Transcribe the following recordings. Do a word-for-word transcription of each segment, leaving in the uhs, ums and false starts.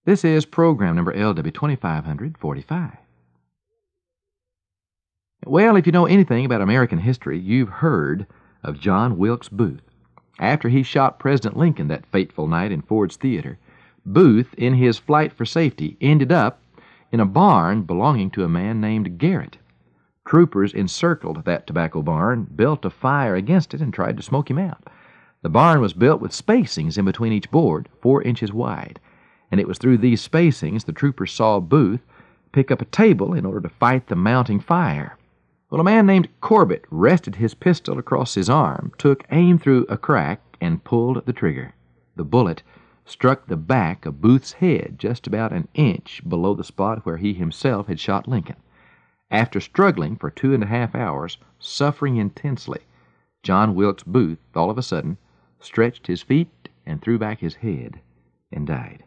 This is program number L W twenty-five forty-five. Well, if you know anything about American history, you've heard of John Wilkes Booth. After he shot President Lincoln that fateful night in Ford's Theater, Booth, in his flight for safety, ended up in a barn belonging to a man named Garrett. Troopers encircled that tobacco barn, built a fire against it, and tried to smoke him out. The barn was built with spacings in between each board, four inches wide, and it was through these spacings the troopers saw Booth pick up a table in order to fight the mounting fire. Well, a man named Corbett rested his pistol across his arm, took aim through a crack, and pulled the trigger. The bullet struck the back of Booth's head just about an inch below the spot where he himself had shot Lincoln. After struggling for two and a half hours, suffering intensely, John Wilkes Booth, all of a sudden, stretched his feet and threw back his head and died.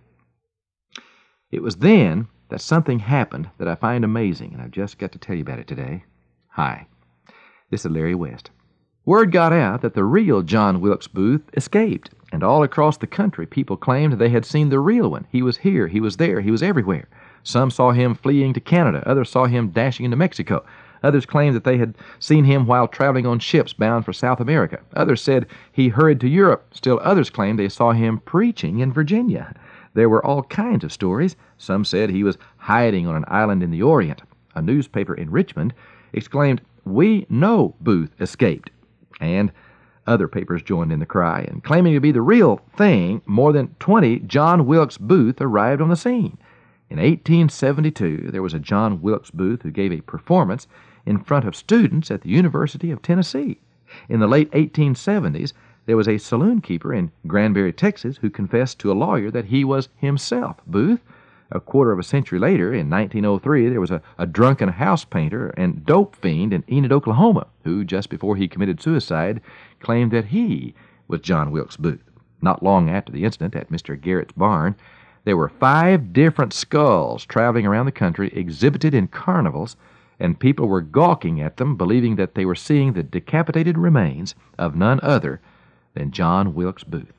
It was then that something happened that I find amazing, and I've just got to tell you about it today. Hi, this is Larry West. Word got out that the real John Wilkes Booth escaped, and all across the country people claimed they had seen the real one. He was here, he was there, he was everywhere. Some saw him fleeing to Canada, others saw him dashing into Mexico. Others claimed that they had seen him while traveling on ships bound for South America. Others said he hurried to Europe. Still others claimed they saw him preaching in Virginia. There were all kinds of stories. Some said he was hiding on an island in the Orient. A newspaper in Richmond exclaimed, "We know Booth escaped." And other papers joined in the cry, and claiming to be the real thing, more than twenty John Wilkes Booth arrived on the scene. In eighteen seventy-two, there was a John Wilkes Booth who gave a performance in front of students at the University of Tennessee. In the late eighteen seventies, there was a saloon keeper in Granbury, Texas, who confessed to a lawyer that he was himself Booth. A quarter of a century later, in nineteen oh three, there was a, a drunken house painter and dope fiend in Enid, Oklahoma, who, just before he committed suicide, claimed that he was John Wilkes Booth. Not long after the incident at Mister Garrett's barn, there were five different skulls traveling around the country, exhibited in carnivals, and people were gawking at them, believing that they were seeing the decapitated remains of none other than John Wilkes Booth.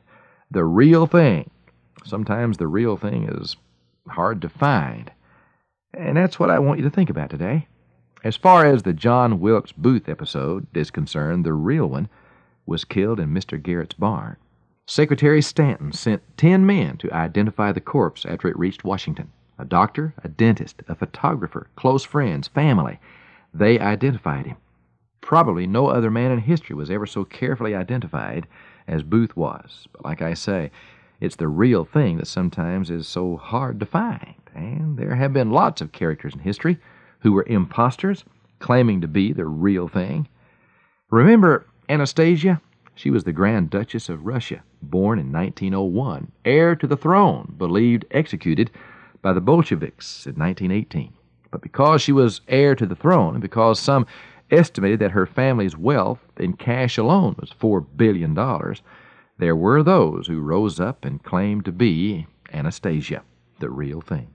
The real thing. Sometimes the real thing is hard to find. And that's what I want you to think about today. As far as the John Wilkes Booth episode is concerned, the real one was killed in Mister Garrett's barn. Secretary Stanton sent ten men to identify the corpse after it reached Washington. A doctor, a dentist, a photographer, close friends, family. They identified him. Probably no other man in history was ever so carefully identified as Booth was. But like I say, it's the real thing that sometimes is so hard to find. And there have been lots of characters in history who were imposters, claiming to be the real thing. Remember Anastasia? She was the Grand Duchess of Russia, born in nineteen oh one, heir to the throne, believed executed by the Bolsheviks in nineteen eighteen. But because she was heir to the throne, and because some estimated that her family's wealth in cash alone was four billion dollars, there were those who rose up and claimed to be Anastasia, the real thing.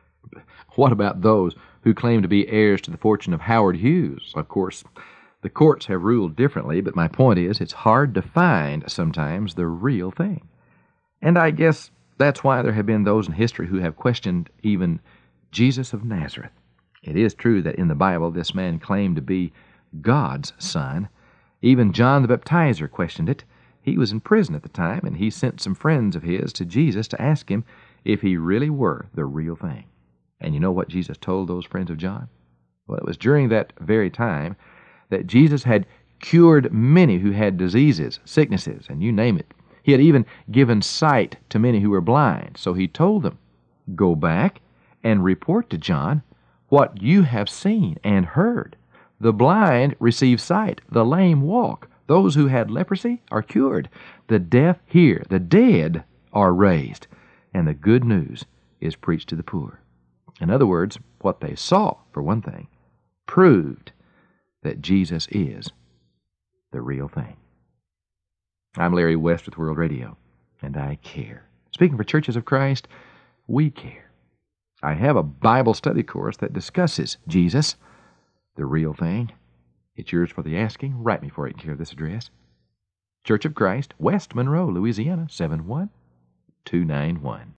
What about those who claim to be heirs to the fortune of Howard Hughes? Of course, the courts have ruled differently, but my point is it's hard to find sometimes the real thing. And I guess that's why there have been those in history who have questioned even Jesus of Nazareth. It is true that in the Bible this man claimed to be God's son. Even John the Baptizer questioned it. He was in prison at the time, and he sent some friends of his to Jesus to ask him if he really were the real thing. And you know what Jesus told those friends of John? Well, it was during that very time that Jesus had cured many who had diseases, sicknesses, and you name it. He had even given sight to many who were blind. So he told them, "Go back and report to John what you have seen and heard. The blind receive sight, the lame walk, those who had leprosy are cured, the deaf hear, the dead are raised, and the good news is preached to the poor." In other words, what they saw, for one thing, proved that Jesus is the real thing. I'm Larry West with World Radio, and I care. Speaking for Churches of Christ, we care. I have a Bible study course that discusses Jesus, the real thing. It's yours for the asking. Write me for it in care of this address. Church of Christ, West Monroe, Louisiana, seven one two nine one.